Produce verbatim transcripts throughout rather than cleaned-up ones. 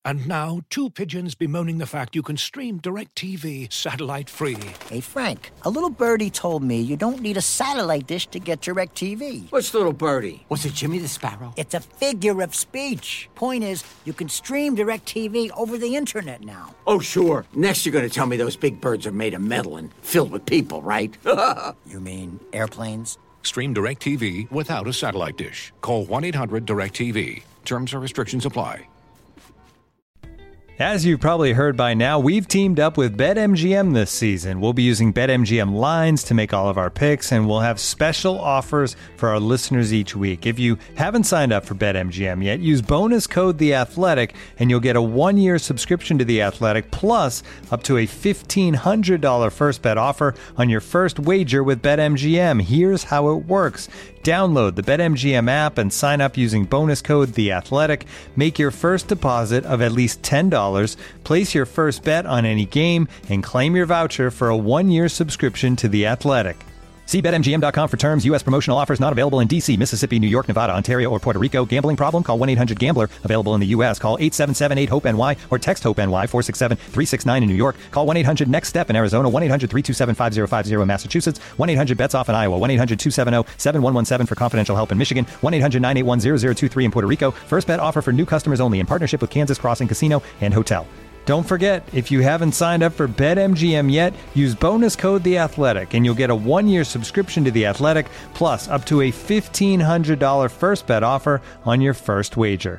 And now, two pigeons bemoaning the fact you can stream DirecTV satellite-free. Hey, Frank, a little birdie told me you don't need a satellite dish to get DirecTV. What's little birdie? Was it Jimmy the Sparrow? It's a figure of speech. Point is, you can stream DirecTV over the internet now. Oh, sure. Next you're going to tell me those big birds are made of metal and filled with people, right? You mean airplanes? Stream DirecTV without a satellite dish. Call one eight hundred direct T V. Terms and restrictions apply. As you've probably heard by now, we've teamed up with BetMGM this season. We'll be using BetMGM lines to make all of our picks, and we'll have special offers for our listeners each week. If you haven't signed up for BetMGM yet, use bonus code The Athletic, and you'll get a one-year subscription to The Athletic, plus up to a fifteen hundred dollars first bet offer on your first wager with BetMGM. Here's how it works. Download the BetMGM app and sign up using bonus code The Athletic. Make your first deposit of at least ten dollars. Place your first bet on any game and claim your voucher for a one-year subscription to The Athletic. See Bet M G M dot com for terms. U S promotional offers not available in D C, Mississippi, New York, Nevada, Ontario, or Puerto Rico. Gambling problem? Call one eight hundred gambler. Available in the U S. Call eight seven seven eight hope N Y or text HOPE-NY four six seven three six nine in New York. Call one eight hundred next step in Arizona. one eight hundred three two seven five zero five zero in Massachusetts. one eight hundred bets off in Iowa. one eight hundred two seven zero seven one one seven for confidential help in Michigan. one eight hundred nine eight one zero zero two three in Puerto Rico. First bet offer for new customers only in partnership with Kansas Crossing Casino and Hotel. Don't forget, if you haven't signed up for BetMGM yet, use bonus code The Athletic, and you'll get a one-year subscription to The Athletic, plus up to a fifteen hundred dollars first bet offer on your first wager.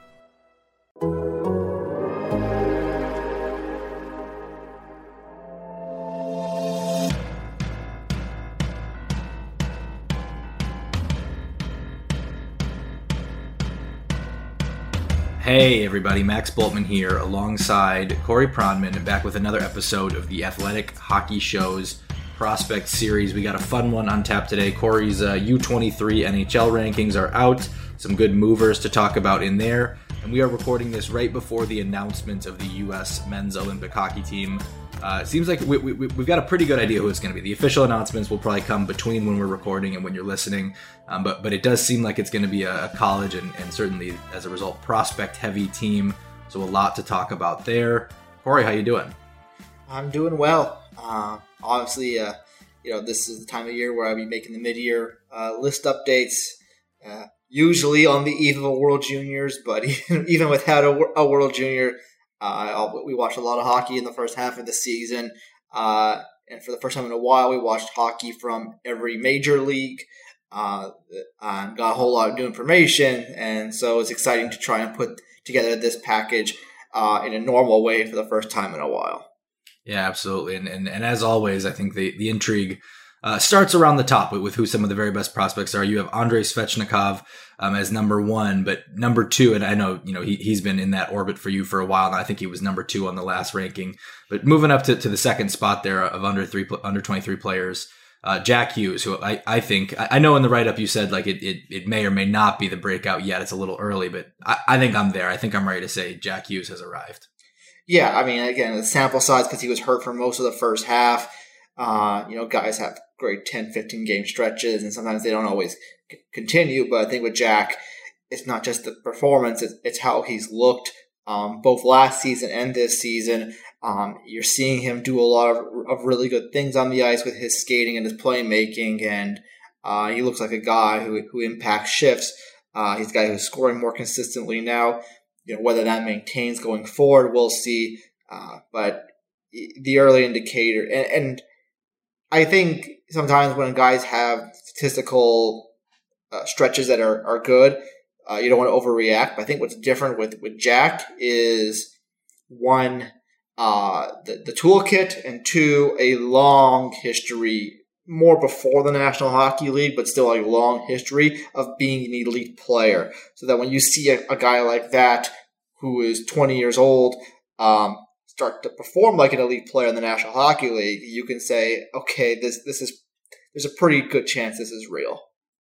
Hey everybody, Max Bultman here alongside Corey Pronman and back with another episode of the Athletic Hockey Show's Prospect Series. We got a fun one on tap today. Corey's uh, U twenty-three N H L rankings are out. Some good movers to talk about in there. And we are recording this right before the announcement of the U S Men's Olympic Hockey Team. Uh, it seems like we, we, we've got a pretty good idea who it's going to be. The official announcements will probably come between when we're recording and when you're listening. Um, but but it does seem like it's going to be a, a college and, and certainly, as a result, prospect-heavy team. So a lot to talk about there. Corey, how you doing? I'm doing well. Uh, obviously, uh, you know, this is the time of year where I'll be making the mid-year uh, list updates. Uh, usually on the eve of a World Juniors, but even, even without a, a World Junior, uh, we watched a lot of hockey in the first half of the season. Uh, and for the first time in a while, we watched hockey from every major league. Uh, and got a whole lot of new information, and so it's exciting to try and put together this package uh, in a normal way for the first time in a while. Yeah, absolutely. And and, and as always, I think the, the intrigue uh, starts around the top with, with who some of the very best prospects are. You have Andrei Svechnikov um, as number one, but number two, and I know you know he, he's been in that orbit for you for a while, and I think he was number two on the last ranking. But moving up to, to the second spot there of under three under twenty-three players, Uh, Jack Hughes, who I, I think, I know in the write-up you said like it, it, it may or may not be the breakout yet. It's a little early, but I, I think I'm there. I think I'm ready to say Jack Hughes has arrived. Yeah, I mean, again, the sample size because he was hurt for most of the first half. Uh, you know, guys have great ten, fifteen game stretches, and sometimes they don't always c- continue. But I think with Jack, it's not just the performance, it's, it's how he's looked um, both last season and this season. Um, you're seeing him do a lot of, of really good things on the ice with his skating and his playmaking, and uh, he looks like a guy who who impacts shifts. Uh, he's a guy who's scoring more consistently now. You know, whether that maintains going forward, we'll see. Uh, but the early indicator, and, and I think sometimes when guys have statistical uh, stretches that are are good, uh, you don't want to overreact. But I think what's different with with Jack is one. Uh, the, the toolkit, and two, a long history, more before the National Hockey League, but still a long history of being an elite player. So that when you see a, a guy like that, who is twenty years old, um, start to perform like an elite player in the National Hockey League, you can say, okay, this this is there's a pretty good chance this is real.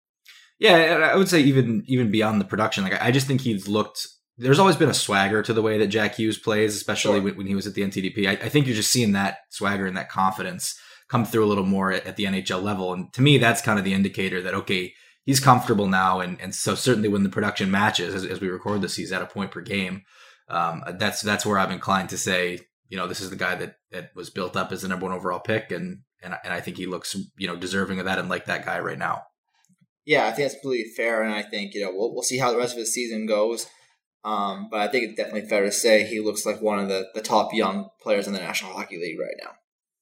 Yeah, I would say even even beyond the production, like I just think he's looked. There's always been a swagger to the way that Jack Hughes plays, especially sure. when he was at the N T D P. I, I think you're just seeing that swagger and that confidence come through a little more at, at the N H L level. And to me, that's kind of the indicator that, okay, he's comfortable now. And, and so certainly when the production matches, as, as we record this, he's at a point per game. um, that's that's where I'm inclined to say, you know, this is the guy that, that was built up as the number one overall pick, and, and and I think he looks, you know, deserving of that and like that guy right now. Yeah, I think that's completely fair, and I think, you know, we'll we'll see how the rest of his season goes. Um, but I think it's definitely fair to say he looks like one of the, the top young players in the National Hockey League right now.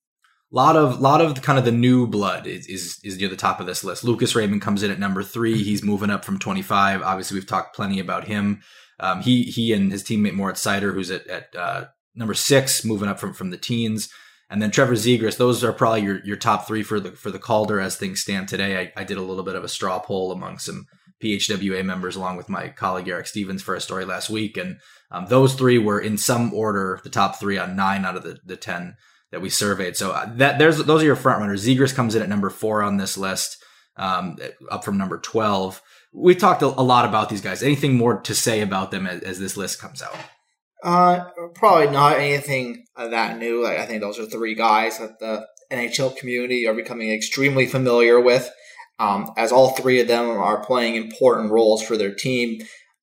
A lot of lot of kind of the new blood is, is is near the top of this list. Lucas Raymond comes in at number three. He's moving up from twenty-five. Obviously, we've talked plenty about him. Um, he he and his teammate Moritz Seider, who's at, at uh, number six, moving up from, from the teens. And then Trevor Zegras. Those are probably your, your top three for the for the Calder as things stand today. I, I did a little bit of a straw poll among some P H W A members along with my colleague Eric Stevens for a story last week. And um, those three were in some order the top three on nine out of the, the ten that we surveyed. So that there's those are your front runners. Zegras comes in at number four on this list, um, up from number twelve. We talked a, a lot about these guys. Anything more to say about them as, as this list comes out? Uh, probably not anything that new. Like, I think those are three guys that the N H L community are becoming extremely familiar with, um, as all three of them are playing important roles for their team.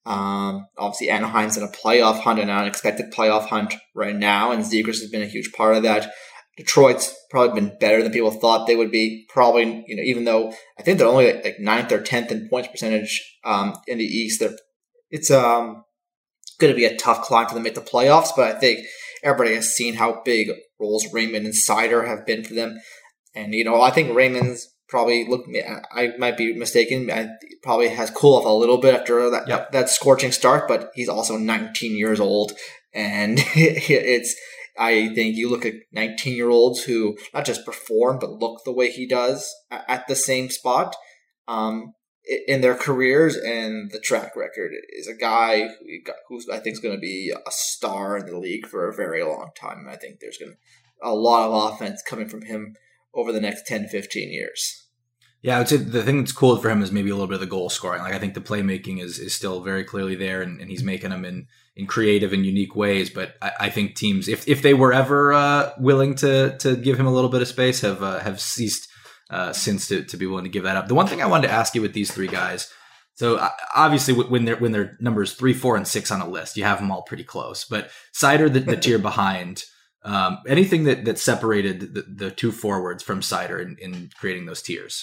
Um, obviously, Anaheim's in a playoff hunt, an unexpected playoff hunt right now, and Zegras has been a huge part of that. Detroit's probably been better than people thought they would be. Probably, you know, even though I think they're only like ninth or tenth in points percentage um, in the East, they're, it's um. going to be a tough climb for them to make the playoffs, but I think everybody has seen how big roles Raymond and Seider have been for them. And, you know, I think Raymond's probably, look, I might be mistaken, I probably has cooled off a little bit after that, yep. that scorching start, but he's also nineteen years old. And it's, I think you look at nineteen-year-olds who not just perform, but look the way he does at the same spot. Um, in their careers, and the track record is a guy who I think is going to be a star in the league for a very long time. I think there's going to be a lot of offense coming from him over the next ten, fifteen years. Yeah, I would say the thing that's cool for him is maybe a little bit of the goal scoring. Like, I think the playmaking is, is still very clearly there, and, and he's making them in, in creative and unique ways. But I, I think teams, if if they were ever uh, willing to to give him a little bit of space, have uh, have ceased Uh, since to, to be willing to give that up. The one thing I wanted to ask you with these three guys, so uh, obviously when they're when they're numbers three, four, and six on a list, you have them all pretty close. But Seider, the, the tier behind, um, anything that that separated the, the two forwards from Seider in, in creating those tiers?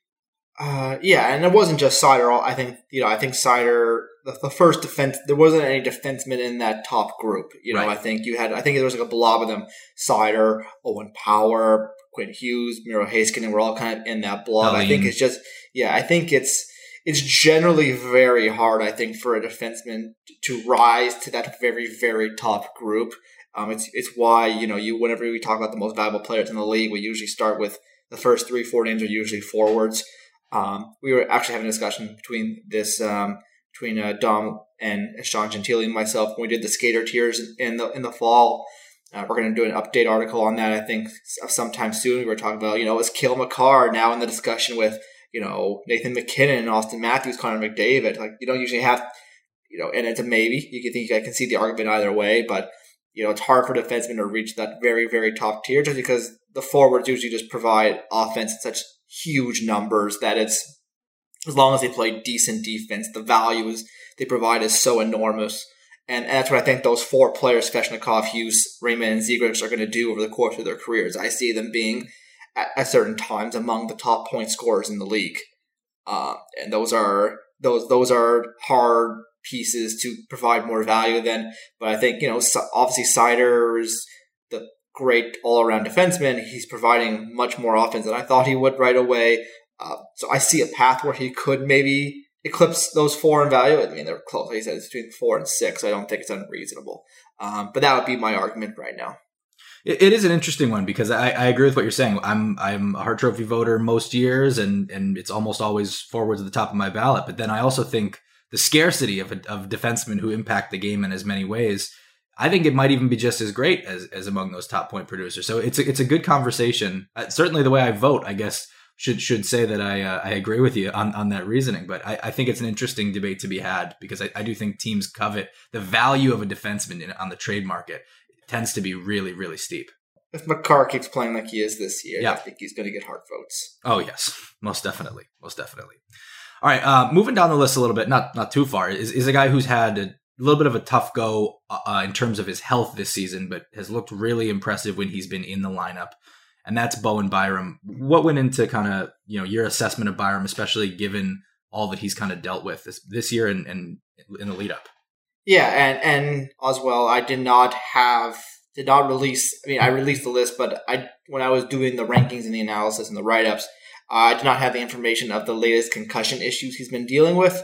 Uh, yeah, and it wasn't just Seider. I think you know, I think Seider, the, the first defense, there wasn't any defensemen in that top group. You know, right. I think you had, I think there was like a blob of them: Seider, Owen Power, Quinn Hughes, Miro Heiskanen were all kind of in that blob. I think it's just, yeah, I think it's it's generally very hard, I think, for a defenseman to rise to that very, very top group. Um, it's it's why, you know, you whenever we talk about the most valuable players in the league, we usually start with the first three, four names are usually forwards. Um, we were actually having a discussion between this, um, between uh, Dom and Sean Gentili and myself when we did the skater tiers in the in the fall. Uh, we're going to do an update article on that, I think, sometime soon. We were talking about, you know, is Cale Makar now in the discussion with, you know, Nathan McKinnon, Austin Matthews, Connor McDavid. Like, you don't usually have, you know, and it's a maybe. You can think I can see the argument either way, but, you know, it's hard for defensemen to reach that very, very top tier just because the forwards usually just provide offense in such huge numbers that it's, as long as they play decent defense, the value is they provide is so enormous. And, and that's what I think those four players, Svechnikov, Hughes, Raymond, and Zegras, are going to do over the course of their careers. I see them being, at, at certain times, among the top point scorers in the league. Uh, and those are those those are hard pieces to provide more value than. But I think, you know, obviously Seider is the great all-around defenseman. He's providing much more offense than I thought he would right away. Uh, so I see a path where he could maybe eclipse those four in value. I mean, they're close. Like I said, it's between four and six. So I don't think it's unreasonable. Um, but that would be my argument right now. It, it is an interesting one because I, I agree with what you're saying. I'm I'm a Hart Trophy voter most years, and and it's almost always forwards at the top of my ballot. But then I also think the scarcity of of defensemen who impact the game in as many ways, I think it might even be just as great as as among those top point producers. So it's a, it's a good conversation. Uh, certainly, the way I vote, I guess. Should should say that I uh, I agree with you on, on that reasoning, but I, I think it's an interesting debate to be had because I, I do think teams covet the value of a defenseman in, on the trade market. It tends to be really, really steep. If Makar keeps playing like he is this year, yeah. I think he's going to get Hart votes. Oh, yes. Most definitely. Most definitely. All right. Uh, moving down the list a little bit, not not too far, is, is a guy who's had a little bit of a tough go uh, in terms of his health this season, but has looked really impressive when he's been in the lineup. And that's Bowen Byram. What went into kind of, you know, your assessment of Byram, especially given all that he's kind of dealt with this, this year and, and in the lead up? Yeah, and, and as well, I did not have, did not release, I mean, I released the list, but I when I was doing the rankings and the analysis and the write-ups, uh, I did not have the information of the latest concussion issues he's been dealing with.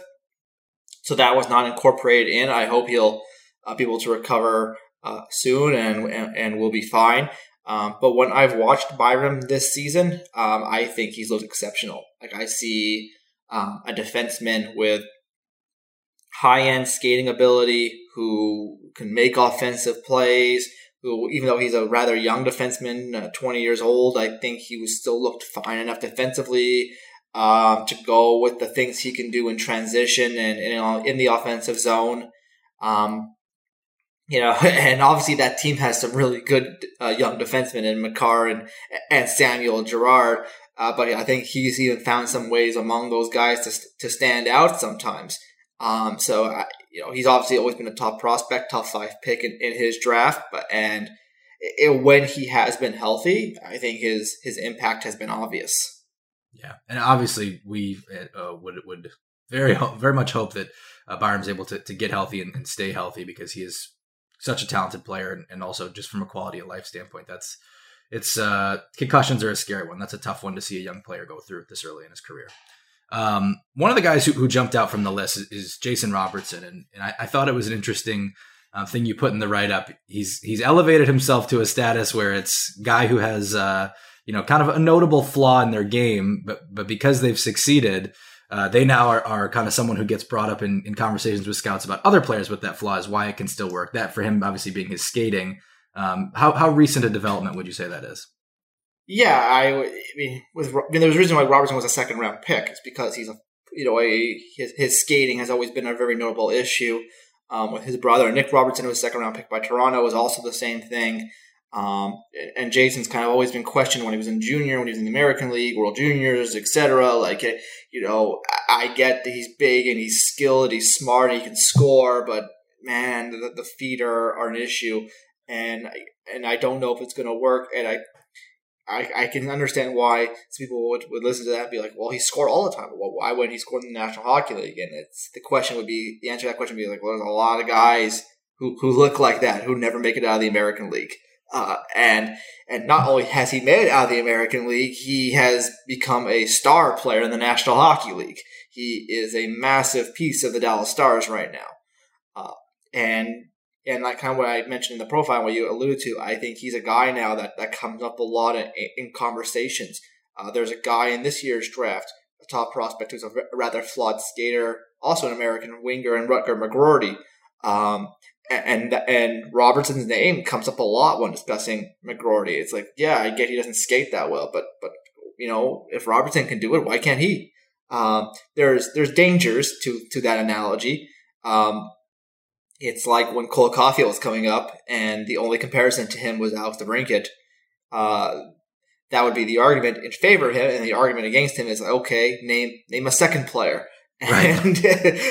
So that was not incorporated in. I hope he'll uh, be able to recover uh, soon and, and, and will be fine. Um, but when I've watched Byram this season, um, I think he's looked exceptional. Like I see um, a defenseman with high-end skating ability who can make offensive plays, who, even though he's a rather young defenseman, uh, twenty years old, I think he was still looked fine enough defensively um, to go with the things he can do in transition and, and you know, in the offensive zone. Um, You know, and obviously that team has some really good uh, young defensemen in Makar and and Samuel Girard. Uh, but I think he's even found some ways among those guys to to stand out sometimes. Um, so uh, you know, he's obviously always been a top prospect, top five pick in, in his draft. But and it, when he has been healthy, I think his his impact has been obvious. Yeah, and obviously we uh, would would very very much hope that uh, Byram's able to to get healthy and, and stay healthy, because he is such a talented player, and, and also just from a quality of life standpoint, that's it's uh, concussions are a scary one. That's a tough one to see a young player go through this early in his career. Um, one of the guys who, who jumped out from the list is, is Jason Robertson, and, and I, I thought it was an interesting uh, thing you put in the write up. He's he's elevated himself to a status where it's guy who has uh, you know kind of a notable flaw in their game, but but because they've succeeded. Uh, they now are, are kind of someone who gets brought up in, in conversations with scouts about other players with that flaw, is why it can still work. That for him, obviously being his skating. Um, how how recent a development would you say that is? Yeah, I, I mean, with I mean, there's a reason why Robertson was a second round pick. It's because he's a you know a his his skating has always been a very notable issue. Um, with his brother Nick Robertson, who was a second round pick by Toronto, was also the same thing. Um, and Jason's kind of always been questioned when he was in junior, when he was in the American League, World Juniors, et cetera. Like, you know, I get that he's big and he's skilled, he's smart, and he can score, but man, the, the feet are, are an issue, and and I don't know if it's going to work. And I, I I can understand why some people would, would listen to that and be like, well, he scored all the time. Well, why wouldn't he score in the National Hockey League? And it's the question would be the answer to that question would be like, well, there's a lot of guys who who look like that who never make it out of the American League. Uh, and and not only has he made it out of the American League, he has become a star player in the National Hockey League. He is a massive piece of the Dallas Stars right now. Uh, and and like kind of what I mentioned in the profile, what you alluded to, I think he's a guy now that, that comes up a lot in, in conversations. Uh, there's a guy in this year's draft, a top prospect who's a rather flawed skater, also an American winger, and Rutger McGroarty. Um, And and Robertson's name comes up a lot when discussing McGroarty. It's like, yeah, I get he doesn't skate that well, but but you know, if Robertson can do it, why can't he? Um, there's there's dangers to to that analogy. Um, it's like when Cole Caulfield was coming up, and the only comparison to him was Alex DeBrincat. Uh, that would be the argument in favor of him, and the argument against him is like, okay, name name a second player, right. and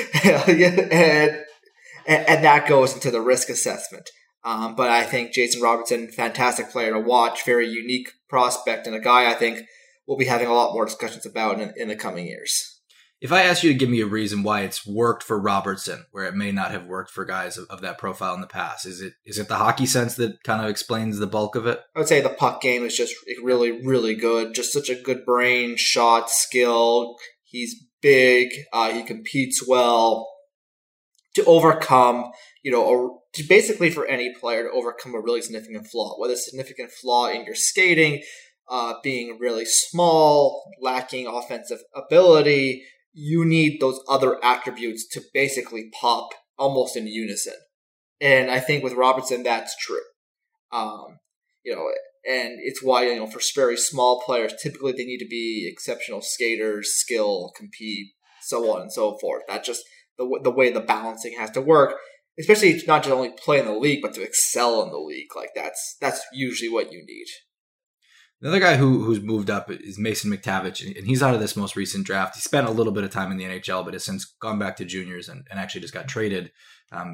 and. And that goes into the risk assessment. Um, but I think Jason Robertson, fantastic player to watch, very unique prospect, and a guy I think we'll be having a lot more discussions about in, in the coming years. If I asked you to give me a reason why it's worked for Robertson, where it may not have worked for guys of, of that profile in the past, is it is it the hockey sense that kind of explains the bulk of it? I would say the puck game is just really, really good. Just such a good brain, shot, skill. He's big. Uh, he competes well. To overcome, you know, or to basically for any player to overcome a really significant flaw, whether it's a significant flaw in your skating, uh, being really small, lacking offensive ability, you need those other attributes to basically pop almost in unison. And I think with Robertson, that's true. Um, you know, and it's why, you know, for very small players, typically they need to be exceptional skaters, skill, compete, so on and so forth. That just The, the way the balancing has to work, especially to not just only play in the league, but to excel in the league. Like that's that's usually what you need. Another guy who who's moved up is Mason McTavish, and he's out of this most recent draft. He spent a little bit of time in the N H L, but has since gone back to juniors and, and actually just got traded. Um,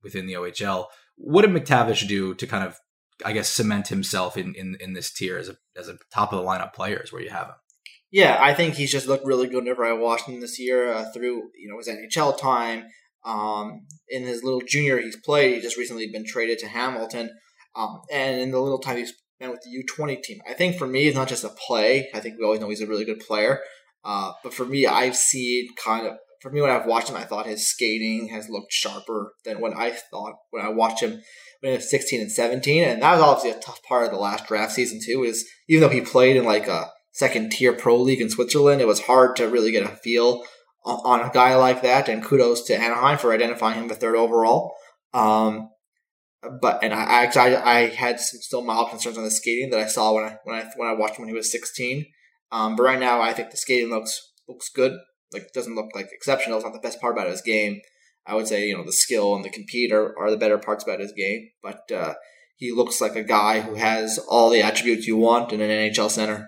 within the O H L. What did McTavish do to kind of, I guess, cement himself in, in, in this tier as a as a top of the lineup player is where you have him? Yeah, I think he's just looked really good whenever I watched him this year uh, through you know his N H L time. Um, in his little junior he's played, he's just recently been traded to Hamilton. Um, and in the little time he's spent with the U twenty team, I think for me it's not just a play. I think we always know he's a really good player. Uh, but for me, I've seen kind of, for me when I've watched him, I thought his skating has looked sharper than when I thought when I watched him when he was sixteen and seventeen. And that was obviously a tough part of the last draft season too, is even though he played in like a second tier pro league in Switzerland, it was hard to really get a feel on a guy like that. And kudos to Anaheim for identifying him the third overall. Um, but and I I, I had some still mild concerns on the skating that I saw when I when I when I watched him when he was sixteen. Um, but right now, I think the skating looks looks good. Like, it doesn't look like exceptional. It's not the best part about his game. I would say, you know, the skill and the compete are, are the better parts about his game. But uh, he looks like a guy who has all the attributes you want in an N H L center.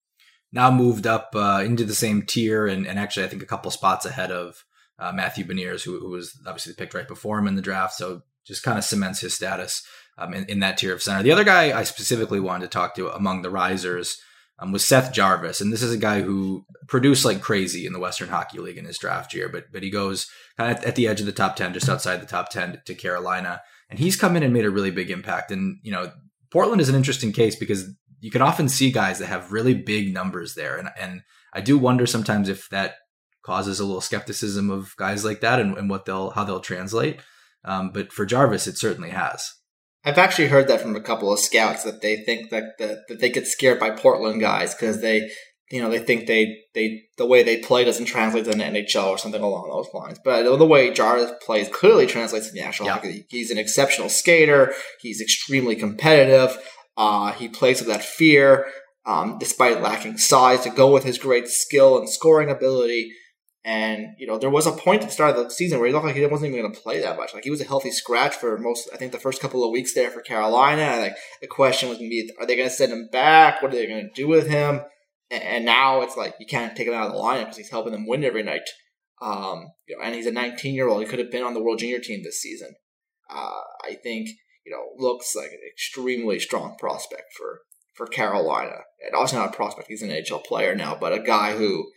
Now moved up uh, into the same tier, and, and actually I think a couple spots ahead of uh, Matthew Beniers, who, who was obviously picked right before him in the draft. So just kind of cements his status um, in, in that tier of center. The other guy I specifically wanted to talk to among the risers Um, was Seth Jarvis. And this is a guy who produced like crazy in the Western Hockey League in his draft year, but but he goes kind of at the edge of the top ten, just outside the top ten to Carolina. And he's come in and made a really big impact. And, you know, Portland is an interesting case because you can often see guys that have really big numbers there. And, and I do wonder sometimes if that causes a little skepticism of guys like that and, and what they'll, how they'll translate. Um, but for Jarvis, it certainly has. I've actually heard that from a couple of scouts that they think that the, that they get scared by Portland guys because they, you know, they think they, they the way they play doesn't translate to the N H L or something along those lines. But the way Jarvis plays clearly translates to the National Hockey League. He's an exceptional skater. He's extremely competitive. Uh, he plays with that fear, um, despite lacking size, to go with his great skill and scoring ability. And, you know, there was a point at the start of the season where he looked like he wasn't even going to play that much. Like, he was a healthy scratch for most, I think, the first couple of weeks there for Carolina. And, like, the question was going to be, are they going to send him back? What are they going to do with him? And, and now it's like, you can't take him out of the lineup because he's helping them win every night. Um, you know, and he's a nineteen-year-old. He could have been on the World Junior team this season. Uh, I think, you know, looks like an extremely strong prospect for, for Carolina. And obviously not a prospect. He's an N H L player now, but a guy who,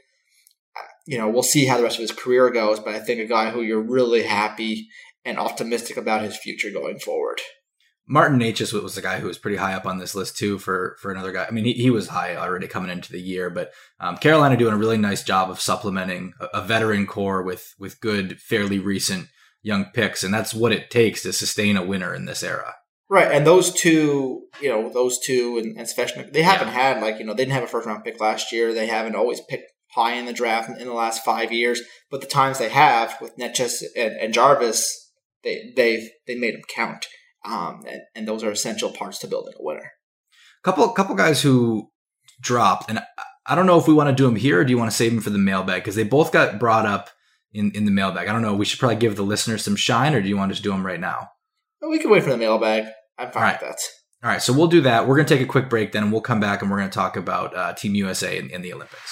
you know, we'll see how the rest of his career goes, but I think a guy who you're really happy and optimistic about his future going forward. Martin Necas was the guy who was pretty high up on this list too for, for another guy. I mean, he, he was high already coming into the year, but um, Carolina doing a really nice job of supplementing a, a veteran core with, with good, fairly recent young picks. And that's what it takes to sustain a winner in this era. Right. And those two, you know, those two and, and Svechnik, they haven't yeah. had like, you know, they didn't have a first round pick last year. They haven't always picked high in the draft in the last five years, but the times they have with Necas and, and Jarvis, they they they made them count, um, and, and those are essential parts to building a winner. Couple couple guys who dropped, and I don't know if we want to do them here or do you want to save them for the mailbag because they both got brought up in, in the mailbag. I don't know. We should probably give the listeners some shine, or do you want to just do them right now? Well, we can wait for the mailbag. I'm fine right. with that. All right, so we'll do that. We're going to take a quick break then, and we'll come back and we're going to talk about uh, Team U S A in, in the Olympics.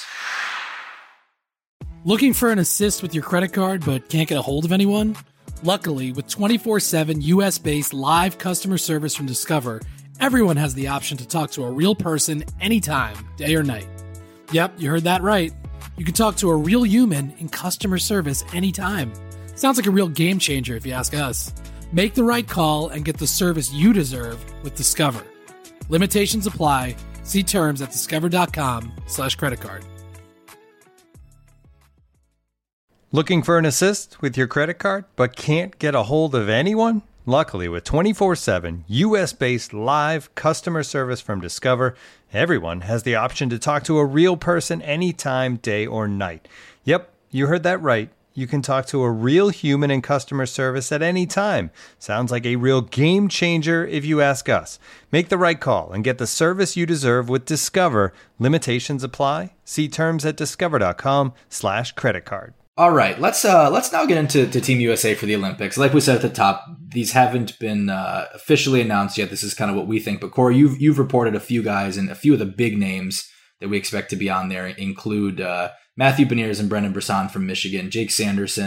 Looking for an assist with your credit card but can't get a hold of anyone? Luckily, with twenty-four seven U S-based live customer service from Discover, everyone has the option to talk to a real person anytime, day or night. Yep, you heard that right. You can talk to a real human in customer service anytime. Sounds like a real game changer if you ask us. Make the right call and get the service you deserve with Discover. Limitations apply. See terms at discover.com slash credit card. Looking for an assist with your credit card, but can't get a hold of anyone? Luckily, with twenty-four seven U S-based live customer service from Discover, everyone has the option to talk to a real person anytime, day or night. Yep, you heard that right. You can talk to a real human in customer service at any time. Sounds like a real game changer if you ask us. Make the right call and get the service you deserve with Discover. Limitations apply. See terms at discover.com slash credit card. All right, let's uh, let's now get into to Team U S A for the Olympics. Like we said at the top, these haven't been uh, officially announced yet. This is kind of what we think. But Corey, you've you've reported a few guys, and a few of the big names that we expect to be on there include uh, Matthew Beniers and Brendan Brisson from Michigan, Jake Sanderson,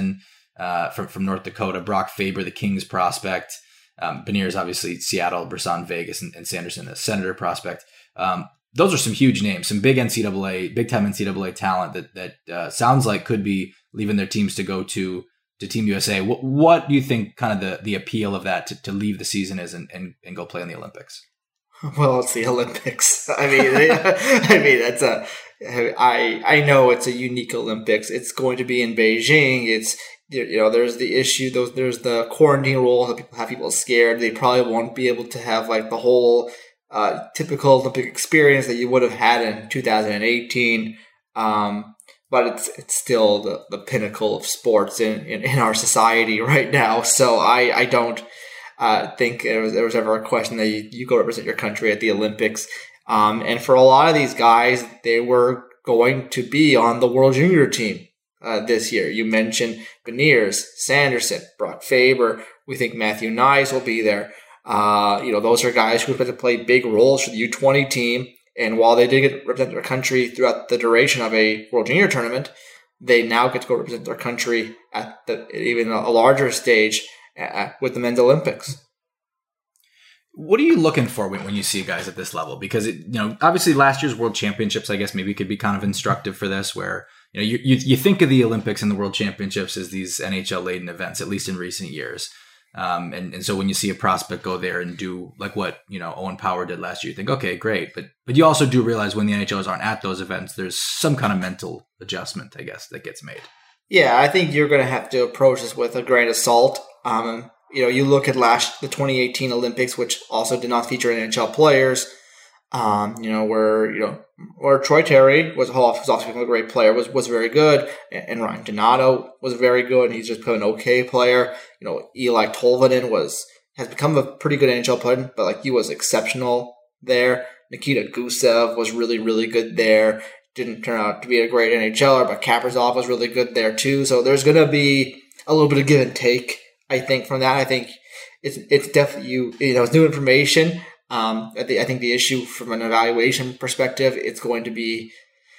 uh, from from North Dakota, Brock Faber, the Kings prospect. Um, Beniers, obviously, Seattle, Brisson, Vegas, and, and Sanderson, the Senator prospect. Um, those are some huge names, some big N C double A, big time N C double A talent that that uh, sounds like could be leaving their teams to go to to Team U S A. What, what do you think kind of the, the appeal of that to, to leave the season is and, and, and go play in the Olympics? Well, it's the Olympics. I mean, I mean that's a. I I know it's a unique Olympics. It's going to be in Beijing. It's you know there's the issue. Those there's the quarantine rules that people have people scared. They probably won't be able to have like the whole uh, typical Olympic experience that you would have had in two thousand eighteen. Um, but it's it's still the, the pinnacle of sports in, in, in our society right now. So I I don't. I uh, think there was, there was ever a question that you, you go represent your country at the Olympics. Um, and for a lot of these guys, they were going to be on the World Junior team uh, this year. You mentioned Beniers, Sanderson, Brock Faber. We think Matthew Nyes will be there. Uh, you know, those are guys who have to play big roles for the U twenty team. And while they did get represent their country throughout the duration of a World Junior tournament, they now get to go represent their country at the, even a larger stage uh, with the men's Olympics. What are you looking for when, when you see guys at this level? Because, it, you know, obviously last year's World Championships, I guess maybe could be kind of instructive for this, where, you know, you, you, you think of the Olympics and the World Championships as these N H L-laden events, at least in recent years. Um, and, and so when you see a prospect go there and do like what, you know, Owen Power did last year, you think, okay, great. But but you also do realize when the N H Lers aren't at those events, there's some kind of mental adjustment, I guess, that gets made. Yeah, I think you're going to have to approach this with a grain of salt. Um, you know, you look at last the twenty eighteen Olympics, which also did not feature N H L players. Um, you know, where you know, where Troy Terry was, was also a great player, was was very good, and, and Ryan Donato was very good, and he's just an okay player. You know, Eli Tolvanen was has become a pretty good N H L player, but like he was exceptional there. Nikita Gusev was really really good there. Didn't turn out to be a great N H L er, but Kaprizov was really good there too. So there's going to be a little bit of give and take, I think, from that. I think it's it's definitely you you know it's new information. Um, I, th- I think the issue from an evaluation perspective, it's going to be,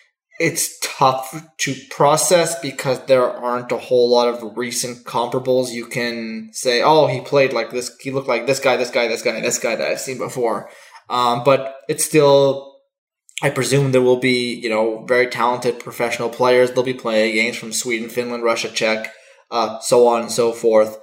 it's tough to process because there aren't a whole lot of recent comparables. You can say, oh, he played like this, he looked like this guy, this guy, this guy, this guy that I've seen before. Um, but it's still, I presume there will be, you know, very talented professional players. They'll be playing games from Sweden, Finland, Russia, Czech, uh, so on and so forth,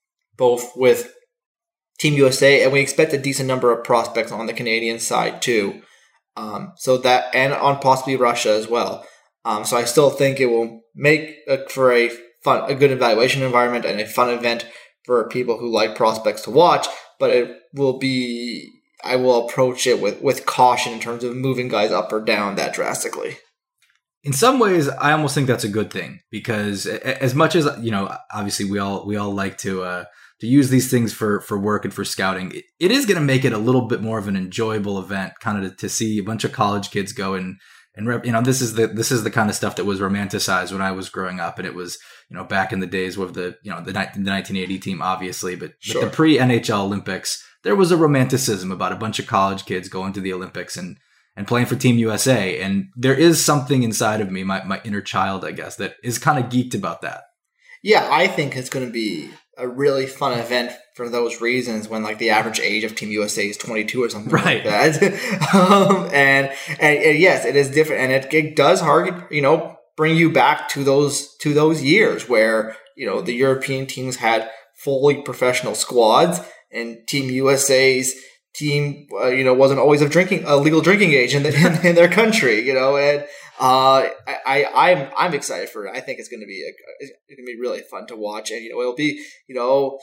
both with Team U S A, and we expect a decent number of prospects on the Canadian side too. Um, so that, and on possibly Russia as well. Um, so I still think it will make a, for a fun, a good evaluation environment and a fun event for people who like prospects to watch. But it will be, I will approach it with, with caution in terms of moving guys up or down that drastically. In some ways, I almost think that's a good thing because as much as, you know, obviously we all we all like to. Uh, to use these things for, for work and for scouting, it, it is going to make it a little bit more of an enjoyable event, kind of to, to see a bunch of college kids go and, and, rep, you know, this is the, this is the kind of stuff that was romanticized when I was growing up. And it was, you know, back in the days with the, you know, the, the nineteen eighty team, obviously, but, sure. but the pre N H L Olympics, there was a romanticism about a bunch of college kids going to the Olympics and, and playing for Team U S A. And there is something inside of me, my, my inner child, I guess, that is kind of geeked about that. Yeah, I think it's going to be a really fun event for those reasons when like the average age of Team U S A is twenty-two or something right. like that. um, and, and, and yes, it is different. And it, it does hard, you know, bring you back to those, to those years where, you know, the European teams had fully professional squads and Team U S A's team, uh, you know, wasn't always of drinking, a legal drinking age in, the, in, in their country, you know, and, Uh, I, I, I'm, I'm excited for it. I think it's going to be, a, it's going to be really fun to watch. And, you know, it'll be, you know,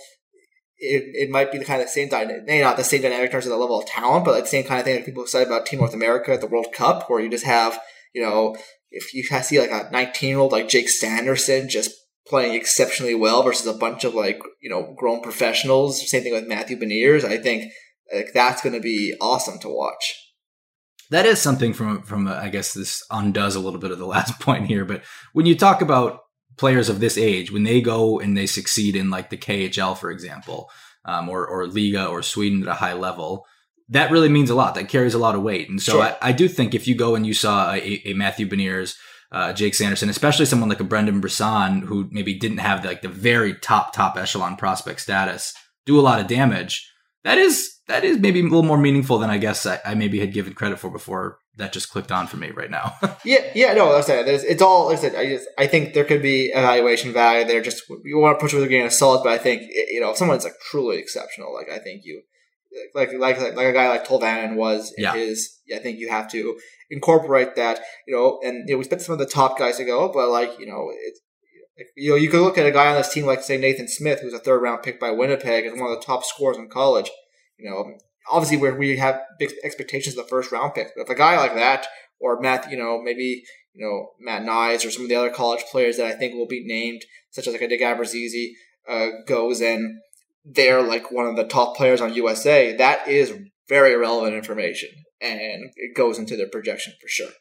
it, it might be the kind of same dynamic, maybe not the same dynamic in terms of the level of talent, but like the same kind of thing that people excited about Team North America at the World Cup, where you just have, you know, if you see like a nineteen year old like Jake Sanderson just playing exceptionally well versus a bunch of like, you know, grown professionals, same thing with Matthew Beniers, I think like that's going to be awesome to watch. That is something from, from uh, I guess this undoes a little bit of the last point here. But when you talk about players of this age, when they go and they succeed in like the K H L, for example, um, or, or Liga or Sweden at a high level, that really means a lot. That carries a lot of weight. And so sure. I, I do think if you go and you saw a, a Matthew Beniers uh, Jake Sanderson, especially someone like a Brendan Brisson, who maybe didn't have like the very top, top echelon prospect status, do a lot of damage. That is, that is maybe a little more meaningful than I guess I, I maybe had given credit for before. That just clicked on for me right now. yeah, yeah, no, that's it. There's, it's all, like I said, I just, I think there could be evaluation value there. Just, you want to push with a grain of salt, but I think, you know, if someone's like truly exceptional, like I think you, like, like, like, like a guy like Tolvanen was in yeah. his, I think you have to incorporate that, you know, and, you know, we expect some of the top guys to go, but like, you know, it's, you know, you could look at a guy on this team like, say, Nathan Smith, who's a third round pick by Winnipeg and one of the top scorers in college, you know, obviously, where we have big expectations of the first round pick, but if a guy like that, or Matt, you know, maybe you know Matt Nyes or some of the other college players that I think will be named, such as like a Dick Aberzizi, uh, goes and they're like one of the top players on U S A. That is very relevant information, and it goes into their projection for sure.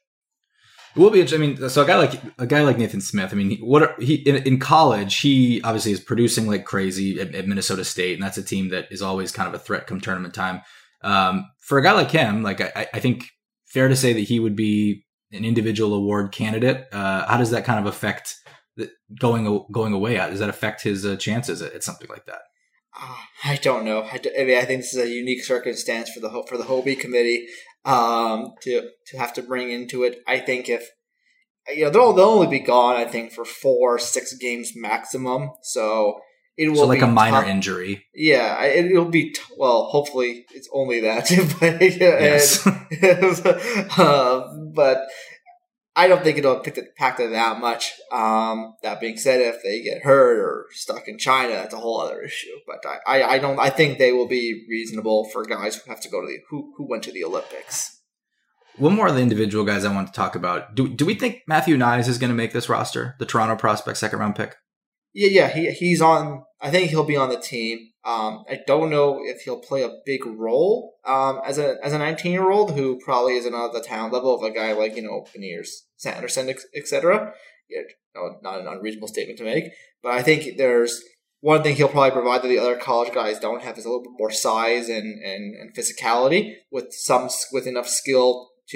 It will be. I mean, so a guy like a guy like Nathan Smith. I mean, he, what are, he in, in college? He obviously is producing like crazy at, at Minnesota State, and that's a team that is always kind of a threat come tournament time. Um, for a guy like him, like I, I think fair to say that he would be an individual award candidate. Uh, how does that kind of affect the, going going away? Does that affect his uh, chances at, at something like that? Uh, I don't know. I, I mean, I think this is a unique circumstance for the for the Hobie committee um, to to have to bring into it. I think if you know they'll they'll only be gone, I think for four six games maximum. So it will so like be a minor tough. injury. Yeah, it, it'll be t- well. Hopefully, it's only that. but, yes. and, uh, but I don't think it'll impact it that much. Um, that being said, if they get hurt or stuck in China, that's a whole other issue. But I, I, I don't. I think they will be reasonable for guys who have to go to the who who went to the Olympics. One more of the individual guys I want to talk about. Do do we think Matthew Nyes is going to make this roster? The Toronto prospect, second round pick. Yeah, yeah, he he's on. I think he'll be on the team. Um, I don't know if he'll play a big role um, as a as a nineteen year old who probably isn't at the talent level of a guy like you know Beniers Sanderson, et cetera. Yeah, no, not an unreasonable statement to make, but I think there's one thing he'll probably provide that the other college guys don't have is a little bit more size and and, and physicality with some with enough skill to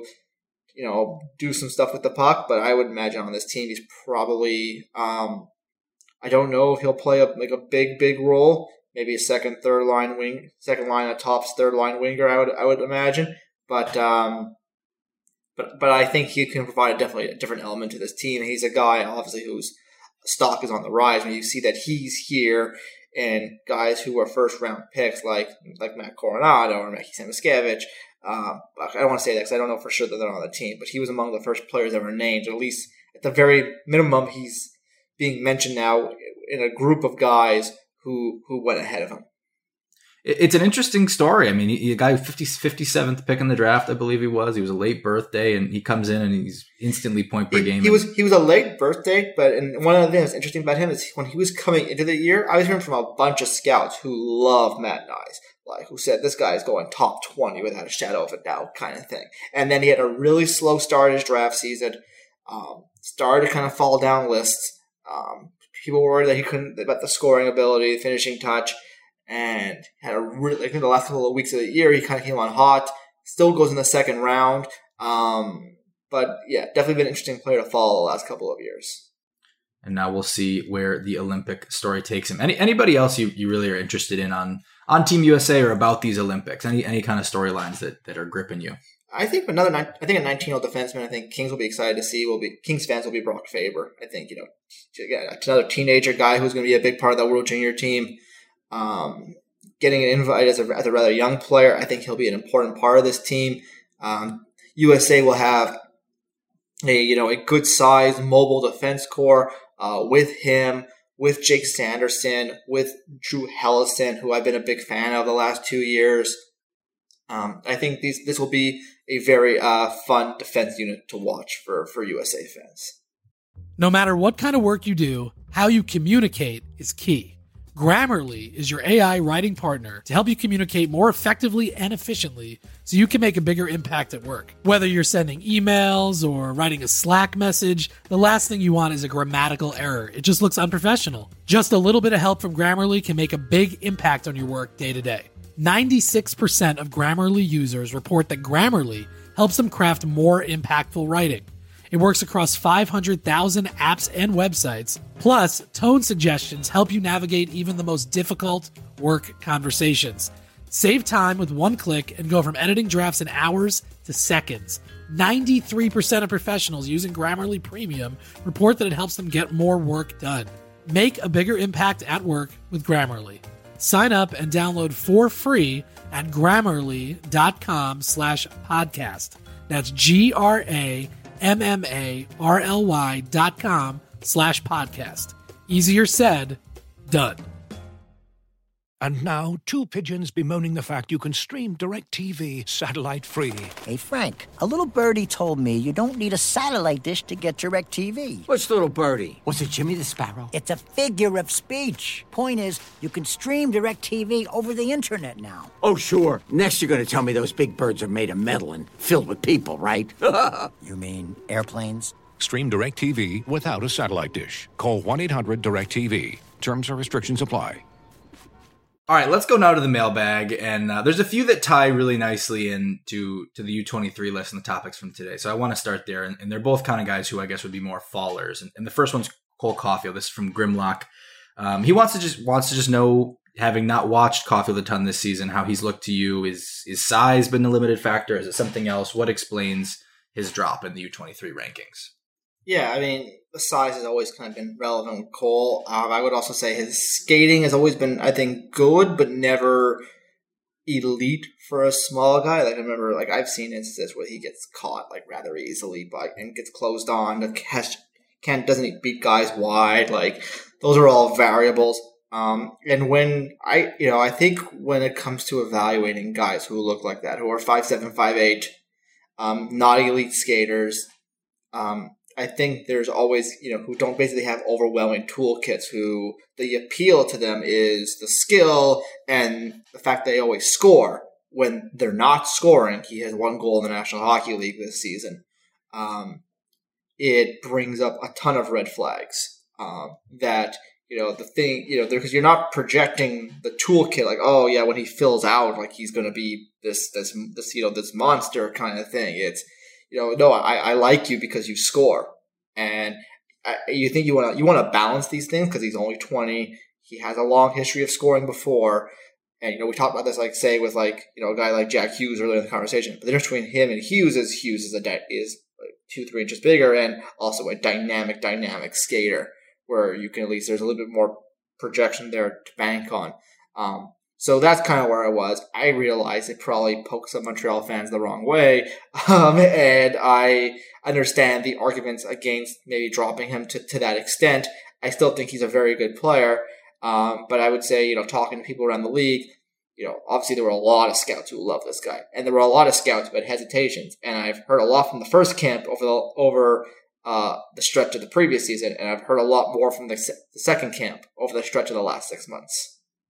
you know do some stuff with the puck. But I would imagine on this team he's probably. Um, I don't know if he'll play a like a big, big role. Maybe a second, third line wing, second line, a tops third line winger. I would, I would imagine. But, um, but, but I think he can provide definitely a different element to this team. He's a guy, obviously, whose stock is on the rise. When you see that he's here, and guys who are first round picks like like Matt Coronado or Mackie Samoskevich. Um, I don't want to say that because I don't know for sure that they're on the team. But he was among the first players that were named. Or at least at the very minimum, he's being mentioned now in a group of guys who who went ahead of him. It's an interesting story. I mean, he, a guy fifty, fifty-seventh pick in the draft, I believe he was. He was a late birthday, and he comes in and he's instantly point per he, game. He was he was a late birthday, but and one of the things that's interesting about him is when he was coming into the year, I was hearing from a bunch of scouts who love Matt Nyes, like who said this guy is going top twenty without a shadow of a doubt, kind of thing. And then he had a really slow start his draft season, um, started to kind of fall down lists. Um, people were worried that he couldn't about the scoring ability, finishing touch, and had a really like in the last couple of weeks of the year he kind of came on hot. Still goes in the second round, um, but yeah, definitely been an interesting player to follow the last couple of years. And now we'll see where the Olympic story takes him. Any anybody else you, you really are interested in on on Team U S A or about these Olympics? Any any kind of storylines that, that are gripping you? I think another. I think a nineteen-year-old defenseman. I think Kings will be excited to see. Will be Kings fans will be Brock Faber. I think you know, another teenager guy who's going to be a big part of that World Junior team. Um, getting an invite as a, as a rather young player, I think he'll be an important part of this team. Um, U S A will have a you know a good sized mobile defense core uh, with him, with Jake Sanderson, with Drew Hellison, who I've been a big fan of the last two years. Um, I think these this will be a very uh, fun defense unit to watch for, for U S A fans. No matter what kind of work you do, how you communicate is key. Grammarly is your A I writing partner to help you communicate more effectively and efficiently so you can make a bigger impact at work. Whether you're sending emails or writing a Slack message, the last thing you want is a grammatical error. It just looks unprofessional. Just a little bit of help from Grammarly can make a big impact on your work day to day. ninety-six percent of Grammarly users report that Grammarly helps them craft more impactful writing. It works across five hundred thousand apps and websites. Plus, tone suggestions help you navigate even the most difficult work conversations. Save time with one click and go from editing drafts in hours to seconds. ninety-three percent of professionals using Grammarly Premium report that it helps them get more work done. Make a bigger impact at work with Grammarly. Sign up and download for free at grammarly.com slash podcast. That's G-R-A-M-M-A-R-L-Y dot com slash podcast. Easier said, done. And now, two pigeons bemoaning the fact you can stream DirecTV satellite-free. Hey, Frank, a little birdie told me you don't need a satellite dish to get DirecTV. What's little birdie? Was it Jimmy the Sparrow? It's a figure of speech. Point is, you can stream DirecTV over the internet now. Oh, sure. Next you're going to tell me those big birds are made of metal and filled with people, right? You mean airplanes? Stream DirecTV without a satellite dish. Call one eight hundred direct T V. Terms and restrictions apply. All right, let's go now to the mailbag, and uh, there's a few that tie really nicely into to the U twenty-three list and the topics from today. So I want to start there, and, and they're both kind of guys who I guess would be more fallers. And, and the first one's Cole Caulfield. This is from Grimlock. Um, he wants to just wants to just know, having not watched Caulfield a ton this season, how he's looked to you. Is is size been a limited factor? Is it something else? What explains his drop in the U twenty-three rankings? Yeah, I mean, the size has always kind of been relevant with Cole. Um, I would also say his skating has always been, I think, good, but never elite for a small guy. Like, I remember, like, I've seen instances where he gets caught, like, rather easily by, and gets closed on, has, can't, doesn't beat guys wide. Like, those are all variables. Um, and when I, you know, I think when it comes to evaluating guys who look like that, who are five seven, five eight, um, not elite skaters, um, I think there's always, you know, who don't basically have overwhelming toolkits, who the appeal to them is the skill and the fact they always score when they're not scoring. He has one goal in the National Hockey League this season. Um, it brings up a ton of red flags um, that, you know, the thing, you know, because you're not projecting the toolkit like, oh yeah, when he fills out, like he's going to be this, this, this, you know, this monster kind of thing. It's, you know, no, I, I like you because you score, and I, you think you want to you want to balance these things because he's only twenty. He has a long history of scoring before, and you know we talked about this, like say with like you know a guy like Jack Hughes earlier in the conversation. But the difference between him and Hughes is Hughes is a is like two three inches bigger and also a dynamic dynamic skater where you can at least there's a little bit more projection there to bank on. Um, So that's kind of where I was. I realized it probably pokes some Montreal fans the wrong way. Um, and I understand the arguments against maybe dropping him to, to that extent. I still think he's a very good player. Um, but I would say, you know, talking to people around the league, you know, obviously there were a lot of scouts who love this guy. And there were a lot of scouts who had hesitations. And I've heard a lot from the first camp over the, over uh, the stretch of the previous season. And I've heard a lot more from the, se- the second camp over the stretch of the last six months.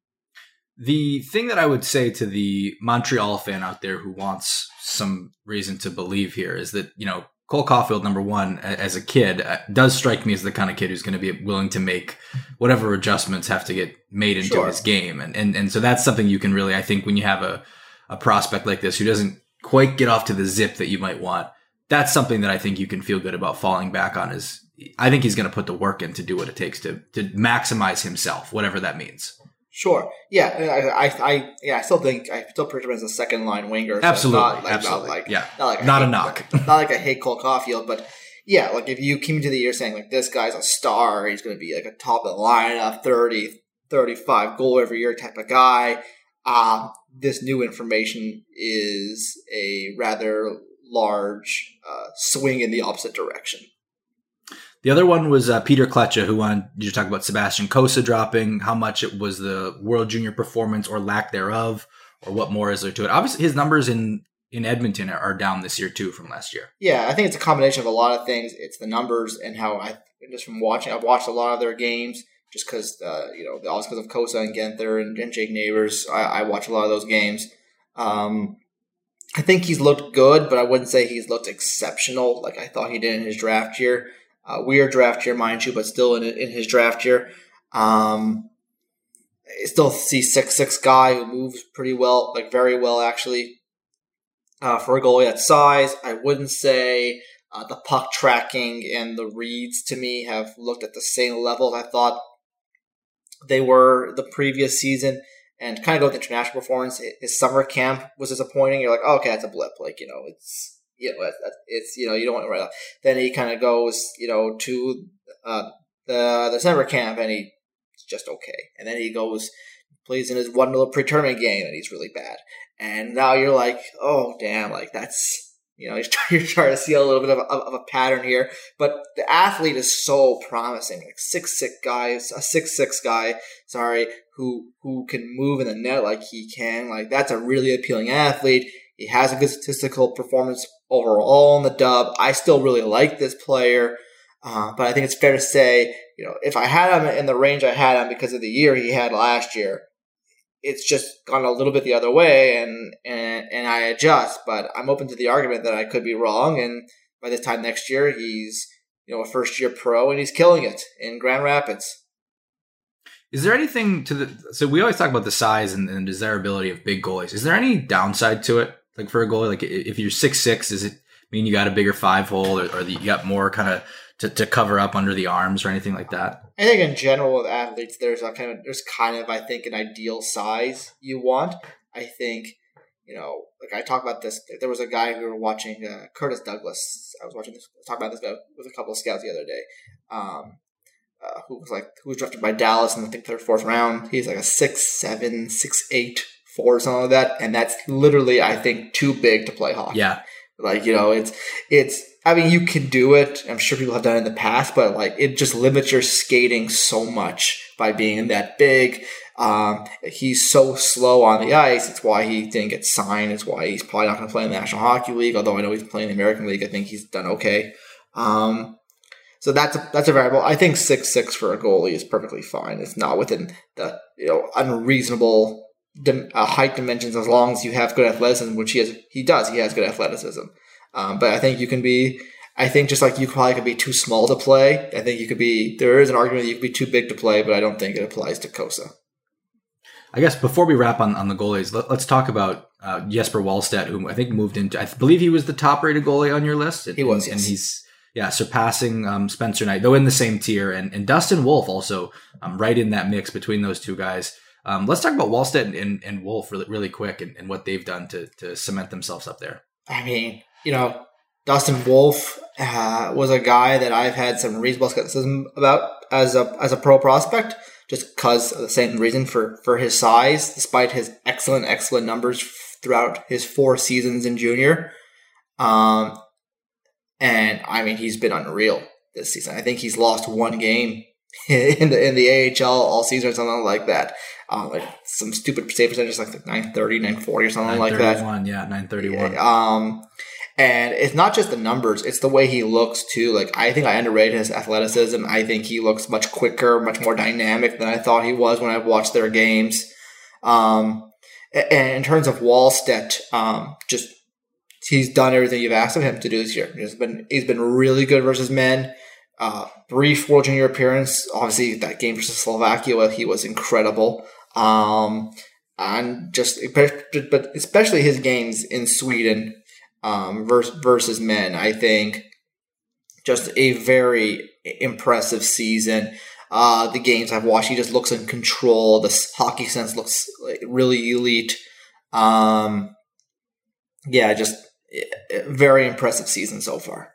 The thing that I would say to the Montreal fan out there who wants some reason to believe here is that, you know, Cole Caulfield, number one, as a kid, does strike me as the kind of kid who's going to be willing to make whatever adjustments have to get made into Sure. his game. And, and and so that's something you can really, I think, when you have a, a prospect like this who doesn't quite get off to the zip that you might want, that's something that I think you can feel good about falling back on. Is I think he's going to put the work in to do what it takes to to maximize himself, whatever that means. Sure. Yeah. I, I, I, yeah. I still think I still picture him as a second line winger. So Absolutely. Not like, Absolutely. Not like, yeah. Not, like not hate, a knock. Not like I hate Cole Caulfield, but yeah, like if you came into the year saying like this guy's a star, he's going to be like a top of the lineup, thirty, thirty-five goal every year type of guy. Um, this new information is a rather large uh, swing in the opposite direction. The other one was uh, Peter Kletcha, who wanted you to talk about Sebastian Cossa dropping, how much it was the World Junior performance or lack thereof, or what more is there to it. Obviously, his numbers in, in Edmonton are, are down this year, too, from last year. Yeah, I think it's a combination of a lot of things. It's the numbers and how I, just from watching, I've watched a lot of their games just because, uh, you know, also because of Cossa and Genther and, and Jake Neighbors. I, I watch a lot of those games. Um, I think he's looked good, but I wouldn't say he's looked exceptional like I thought he did in his draft year. Uh, weird draft year, mind you, but still in in his draft year. Um, I still see six six guy who moves pretty well, like very well actually. Uh, for a goalie that size, I wouldn't say Uh, the puck tracking and the reads to me have looked at the same level as I thought they were the previous season. And kind of go with international performance. His summer camp was disappointing. You're like, oh, okay, that's a blip. Like, you know, it's, you know, it's, you know, you don't want to write off. Then he kind of goes, you know, to uh, the December camp and he's just okay. And then he goes, plays in his one little pre-tournament game and he's really bad. And now you're like, oh, damn, like that's, you know, you're trying to see a little bit of a, of a pattern here. But the athlete is so promising. Like six six guys, a six six guy, sorry, who who can move in the net like he can. Like that's a really appealing athlete. He has a good statistical performance overall in the dub. I still really like this player. Uh, but I think it's fair to say, you know, if I had him in the range I had him because of the year he had last year, it's just gone a little bit the other way, and, and and I adjust. But I'm open to the argument that I could be wrong, and by this time next year, he's you know a first year pro, and he's killing it in Grand Rapids. Is there anything to the? So we always talk about the size and, and desirability of big goalies. Is there any downside to it, like for a goalie? Like if you're six six, does it mean you got a bigger five hole, or, or you got more kind of to, to cover up under the arms or anything like that? I think in general with athletes, there's a kind of there's kind of I think an ideal size you want. I think you know, like I talk about this. There was a guy we were watching, uh, Curtis Douglas. I was watching this. Talk about this guy with a couple of scouts the other day, um, uh, who was like who was drafted by Dallas in I think third fourth round. He's like a six seven, six eight, four something like that, and that's literally I think too big to play hockey. Yeah, like you know, it's it's. I mean, you can do it. I'm sure people have done it in the past, but like it just limits your skating so much by being that big. Um, he's so slow on the ice. It's why he didn't get signed. It's why he's probably not going to play in the National Hockey League. Although I know he's playing in the American League, I think he's done okay. Um, so that's a, that's a variable. I think six six for a goalie is perfectly fine. It's not within the you know unreasonable dim, uh, height dimensions as long as you have good athleticism, which he has. He does. He has good athleticism. Um, but I think you can be, I think just like you probably could be too small to play, I think you could be, there is an argument that you could be too big to play, but I don't think it applies to Kosa. I guess before we wrap on, on the goalies, let, let's talk about uh, Jesper Wallstedt, who I think moved into, I believe he was the top rated goalie on your list. And, he was, and, yes. And he's, yeah, surpassing um, Spencer Knight, though in the same tier, and, and Dustin Wolf also um, right in that mix between those two guys. Um, let's talk about Wallstedt and, and, and Wolf really, really quick and, and what they've done to, to cement themselves up there. I mean, you know, Dustin Wolf uh, was a guy that I've had some reasonable skepticism about as a as a pro prospect, just because of the same reason for, for his size, despite his excellent, excellent numbers throughout his four seasons in junior. Um, and I mean, he's been unreal this season. I think he's lost one game in the in the A H L all season or something like that. Um, like some stupid save percentage, like nine thirty, nine forty or something like that. Yeah, nine thirty-one. Um, and it's not just the numbers; it's the way he looks too. Like I think I underrated his athleticism. I think he looks much quicker, much more dynamic than I thought he was when I watched their games. Um, and in terms of Wallstedt, um, just he's done everything you've asked of him to do this year. He's been he's been really good versus men. Uh, brief World Junior appearance. Obviously, that game versus Slovakia, he was incredible. Um, and just, but especially his games in Sweden um, versus, versus men, I think just a very impressive season. Uh, the games I've watched, he just looks in control. The hockey sense looks like really elite. Um, yeah, just very impressive season so far.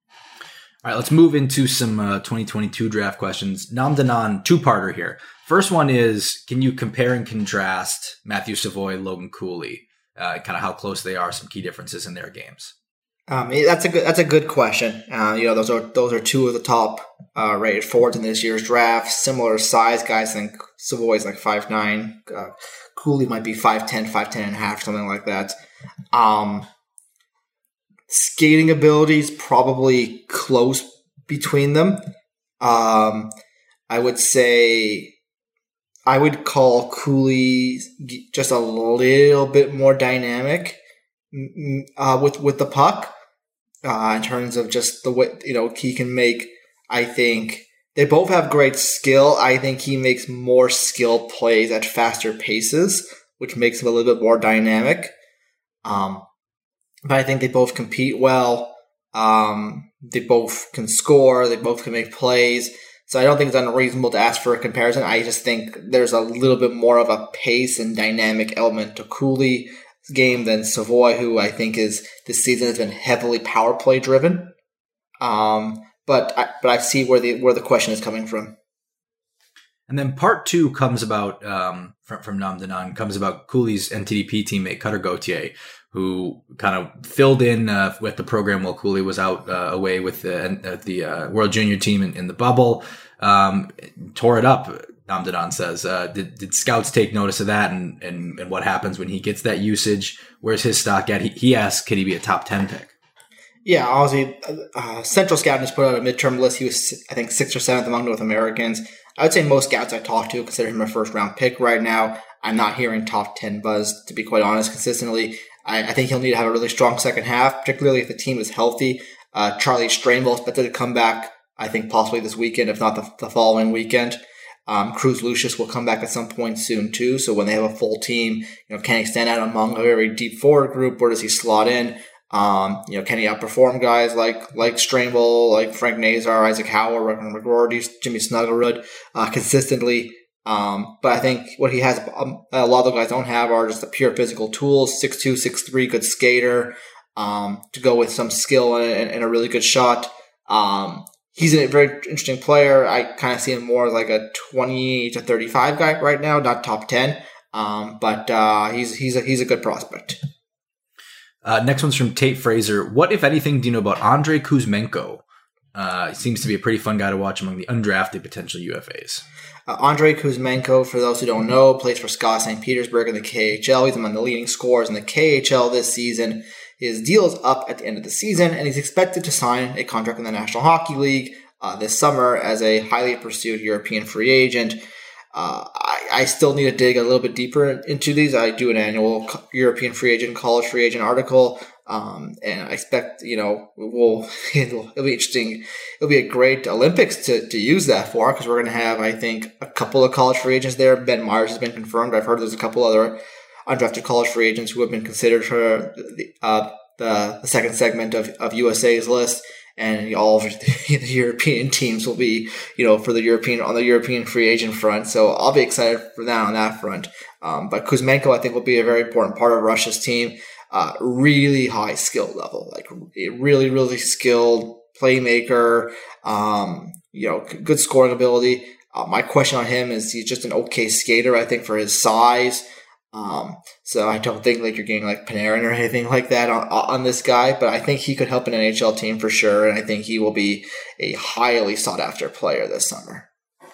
All right, let's move into some uh, twenty twenty-two draft questions. Nam Danan, two-parter here. First one is, can you compare and contrast Matthew Savoy, Logan Cooley, uh, kind of how close they are, some key differences in their games? Um, that's a good. That's a good question. Uh, you know, those are those are two of the top uh, rated forwards in this year's draft. Similar size guys. I think Savoy's like five nine. Uh, Cooley might be five ten, five ten and a half, something like that. Um, skating abilities probably close between them. Um, I would say I would call Cooley just a little bit more dynamic uh, with with the puck. Uh, in terms of just the way, you know, he can make, I think, they both have great skill. I think he makes more skill plays at faster paces, which makes him a little bit more dynamic. Um, but I think they both compete well. Um, they both can score. They both can make plays. So I don't think it's unreasonable to ask for a comparison. I just think there's a little bit more of a pace and dynamic element to Cooley's game than Savoy, who I think is this season has been heavily power play driven. Um, but I, but I see where the where the question is coming from. And then part two comes about um, from from Nam Danan comes about Cooley's N T D P teammate Cutter Gauthier, who kind of filled in uh, with the program while Cooley was out uh, away with the uh, the uh, World Junior team in, in the bubble. Um, tore it up. Nam Danan says, uh, did, did scouts take notice of that and, and, and what happens when he gets that usage? Where's his stock at? He, he asked, could he be a top ten pick? Yeah, obviously, uh, Central Scouting has put out a midterm list. He was, I think, sixth or seventh among North Americans. I would say most scouts I talk to consider him a first-round pick right now. I'm not hearing top ten buzz, to be quite honest, consistently. I, I think he'll need to have a really strong second half, particularly if the team is healthy. Uh, Charlie Strainville expected to come back, I think, possibly this weekend, if not the, the following weekend. Um, Cruz Lucius will come back at some point soon, too. So when they have a full team, you know, can he stand out among a very deep forward group? Where does he slot in? Um, you know, can he outperform guys like, like Strainville, like Frank Nazar, Isaac Howard, Reverend McGroarty, Jimmy Snuggerud, uh, consistently? Um, but I think what he has, um, a lot of the guys don't have are just the pure physical tools, six two, six three, good skater, um, to go with some skill and, and, and a really good shot. Um, he's a very interesting player. I kind of see him more like a twenty to thirty-five guy right now, not top ten. Um, but, uh, he's, he's a, he's a good prospect. Uh, next one's from Tate Fraser. What, if anything, do you know about Andrei Kuzmenko? Uh, he seems to be a pretty fun guy to watch among the undrafted potential U F As. Uh, Andrei Kuzmenko, for those who don't know, plays for SKA Saint Petersburg in the K H L. He's among the leading scorers in the K H L this season. His deal is up at the end of the season, and he's expected to sign a contract in the National Hockey League uh, this summer as a highly pursued European free agent. Uh, I, I still need to dig a little bit deeper into these. I do an annual European free agent, college free agent article, um, and I expect, you know, we'll, it'll, it'll be interesting. It'll be a great Olympics to, to use that for, because we're going to have, I think, a couple of college free agents there. Ben Myers has been confirmed. I've heard there's a couple other undrafted college free agents who have been considered for the, uh, the, the second segment of, of U S A's list. And all of the European teams will be, you know, for the European, on the European free agent front. So I'll be excited for that on that front. Um, but Kuzmenko, I think, will be a very important part of Russia's team. Uh, really high skill level, like a really, really skilled playmaker, um, you know, good scoring ability. Uh, my question on him is he's just an okay skater, I think, for his size. Um, so I don't think like you're getting like Panarin or anything like that on, on this guy, but I think he could help an N H L team for sure. And I think he will be a highly sought after player this summer.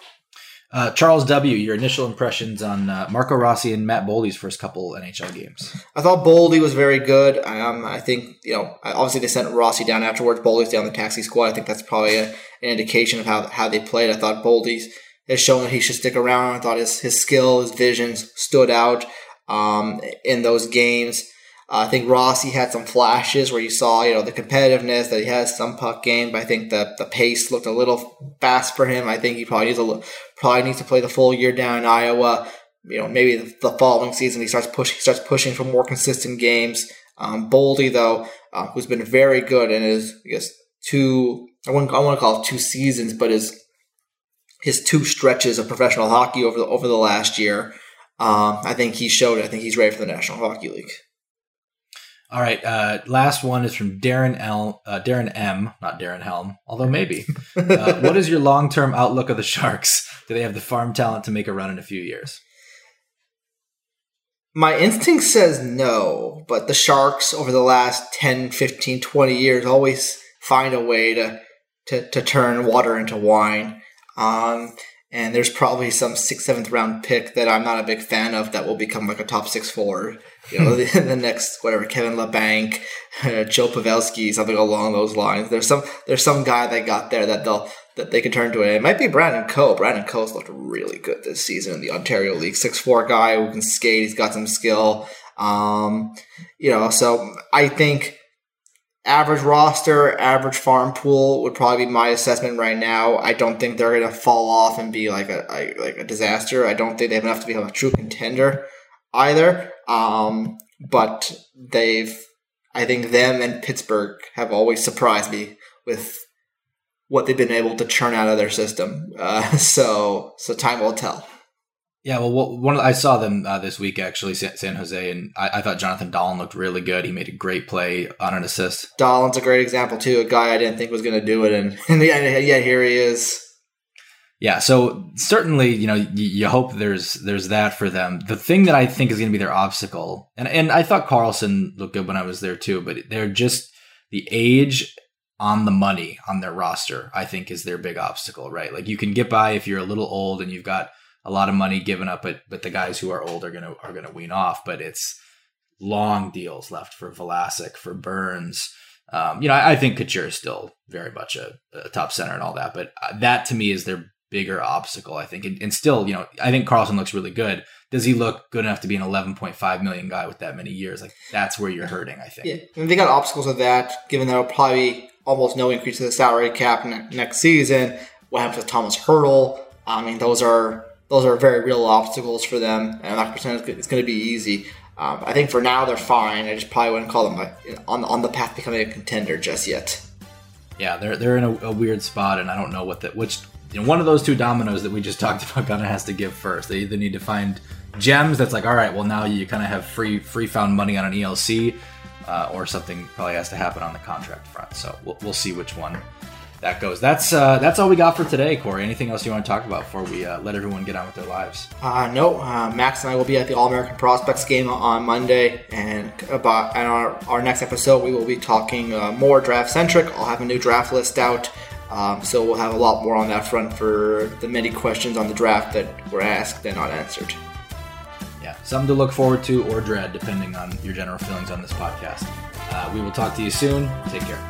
Uh, Charles W., your initial impressions on uh, Marco Rossi and Matt Boldy's first couple N H L games? I thought Boldy was very good. Um, I think, you know, obviously they sent Rossi down afterwards. Boldy's down the taxi squad. I think that's probably a, an indication of how, how they played. I thought Boldy's has shown that he should stick around. I thought his, his skill, his visions stood out. Um, in those games. Uh, I think Rossi had some flashes where you saw, you know, the competitiveness, that he has some puck game, but I think the, the pace looked a little fast for him. I think he probably needs a probably needs to play the full year down in Iowa. You know, maybe the, the following season he starts pushing he starts pushing for more consistent games. Um, Boldy, though, uh, who's been very good in his, I guess, two, I wouldn't I want to call it two seasons, but his his two stretches of professional hockey over the, over the last year. Um, I think he showed it. I think he's ready for the National Hockey League. All right. Uh, last one is from Darren L. Uh, Darren M. Not Darren Helm, although maybe. Uh, what is your long-term outlook of the Sharks? Do they have the farm talent to make a run in a few years? My instinct says no, but the Sharks over the last ten, fifteen, twenty years always find a way to to, to turn water into wine. Um, And there's probably some sixth, seventh round pick that I'm not a big fan of that will become like a top six forward. You know, the, the next, whatever, Kevin LeBanc, uh, Joe Pavelski, something along those lines. There's some there's some guy they got there that they'll that they can turn to it. It might be Brandon Coe. Brandon Coe's looked really good this season in the Ontario League. six foot four guy who can skate. He's got some skill. Um, you know, so I think average roster, average farm pool would probably be my assessment right now. I don't think they're going to fall off and be like a, a like a disaster. I don't think they have enough to become a true contender either. Um, but they've, I think them and Pittsburgh have always surprised me with what they've been able to churn out of their system. Uh, so so time will tell. Yeah, well, one of the, I saw them uh, this week, actually, San, San Jose, and I, I thought Jonathan Dahlen looked really good. He made a great play on an assist. Dahlen's a great example, too, a guy I didn't think was going to do it, and in the end, yeah, here he is. Yeah, so certainly, you know, you, you hope there's there's that for them. The thing that I think is going to be their obstacle, and, and I thought Karlsson looked good when I was there, too, but they're just the age on the money on their roster, I think, is their big obstacle, right? Like, you can get by if you're a little old and you've got a lot of money given up, but but the guys who are old are gonna are gonna wean off. But it's long deals left for Vlasic, for Burns. Um, you know, I, I think Couture is still very much a, a top center and all that, but that to me is their bigger obstacle, I think. And, and still, you know, I think Karlsson looks really good. Does he look good enough to be an eleven point five million guy with that many years? Like, that's where you're hurting, I think. Yeah, and they got obstacles with that, given that it'll probably be almost no increase to the salary cap ne- next season. What happens with Thomas Hertl? I mean, those are those are very real obstacles for them, and I'm not percent it's going to be easy. Um, I think for now they're fine. I just probably wouldn't call them like, on on the path to becoming a contender just yet. Yeah, they're they're in a, a weird spot, and I don't know what that which you know one of those two dominoes that we just talked about kind of has to give first. They either need to find gems that's like, all right, well now you kind of have free free found money on an E L C, uh, or something probably has to happen on the contract front. So we'll we'll see which one that goes. That's uh, that's all we got for today, Corey. Anything else you want to talk about before we uh, let everyone get on with their lives? Uh, no, uh, Max and I will be at the All-American Prospects game on Monday, and about and our, our next episode we will be talking uh, more draft-centric. I'll have a new draft list out, um, so we'll have a lot more on that front for the many questions on the draft that were asked and not answered. Yeah, something to look forward to or dread, depending on your general feelings on this podcast. Uh, we will talk to you soon. Take care.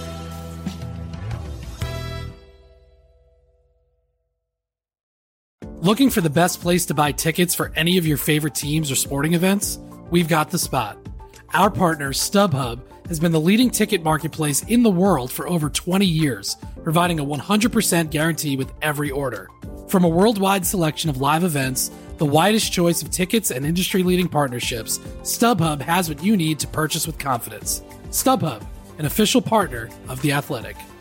Looking for the best place to buy tickets for any of your favorite teams or sporting events? We've got the spot. Our partner, StubHub, has been the leading ticket marketplace in the world for over twenty years, providing a one hundred percent guarantee with every order. From a worldwide selection of live events, the widest choice of tickets and industry-leading partnerships, StubHub has what you need to purchase with confidence. StubHub, an official partner of The Athletic.